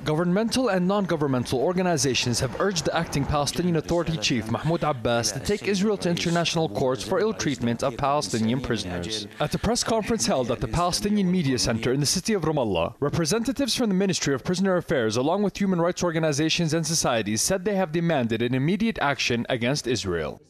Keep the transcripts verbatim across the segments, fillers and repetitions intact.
Governmental and non-governmental organizations have urged the acting Palestinian Authority chief Mahmoud Abbas to take Israel to international courts for ill treatment of Palestinian prisoners. At a press conference held at the Palestinian Media Center in the city of Ramallah, representatives from the Ministry of Prisoner Affairs along with human rights organizations and societies said they have demanded an immediate action against Israel.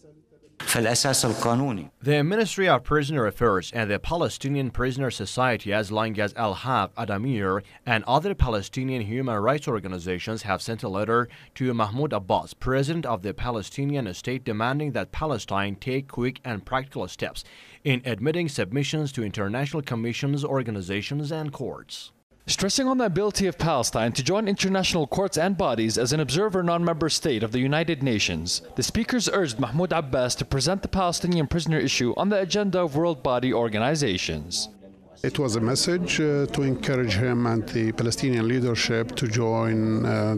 The Ministry of Prisoner Affairs and the Palestinian Prisoner Society, as long as Al-Haq, Adamir, and other Palestinian human rights organizations have sent a letter to Mahmoud Abbas, President of the Palestinian state, demanding that Palestine take quick and practical steps in admitting submissions to international commissions, organizations, and courts. Stressing on the ability of Palestine to join international courts and bodies as an observer non-member state of the United Nations, the speakers urged Mahmoud Abbas to present the Palestinian prisoner issue on the agenda of world body organizations. It was a message uh, to encourage him and the Palestinian leadership to join uh,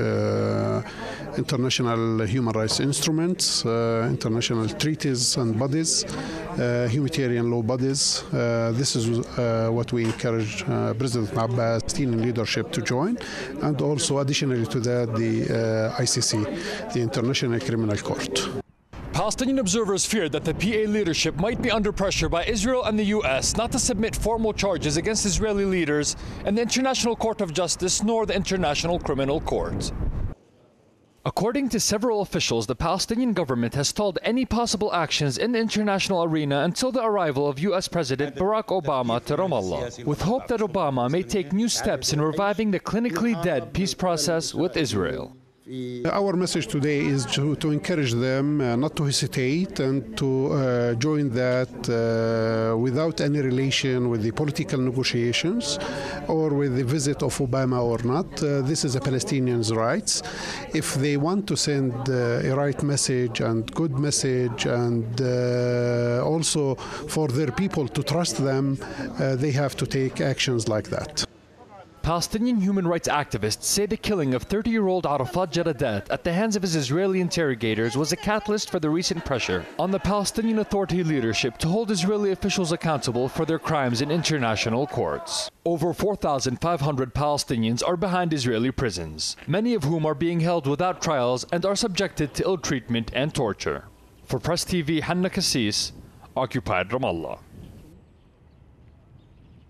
the uh, international human rights instruments, uh, international treaties and bodies, uh, humanitarian law bodies. Uh, this is uh, what we encourage uh, President Abbas, Palestinian leadership to join, and also additionally to that the uh, I C C, the International Criminal Court. Palestinian observers feared that the P A leadership might be under pressure by Israel and the U S not to submit formal charges against Israeli leaders in the International Court of Justice nor the International Criminal Court. According to several officials, the Palestinian government has stalled any possible actions in the international arena until the arrival of U S President Barack Obama to Ramallah, with hope that Obama may take new steps in reviving the clinically dead peace process with Israel. Our message today is to, to encourage them uh, not to hesitate and to uh, join that uh, without any relation with the political negotiations or with the visit of Obama or not. Uh, this is a Palestinians' rights. If they want to send uh, a right message and good message and uh, also for their people to trust them, uh, they have to take actions like that. Palestinian human rights activists say the killing of thirty-year-old Arafat Jaradat at the hands of his Israeli interrogators was a catalyst for the recent pressure on the Palestinian Authority leadership to hold Israeli officials accountable for their crimes in international courts. Over four thousand five hundred Palestinians are behind Israeli prisons, many of whom are being held without trials and are subjected to ill treatment and torture. For Press T V, Hanna Kassis, Occupied Ramallah.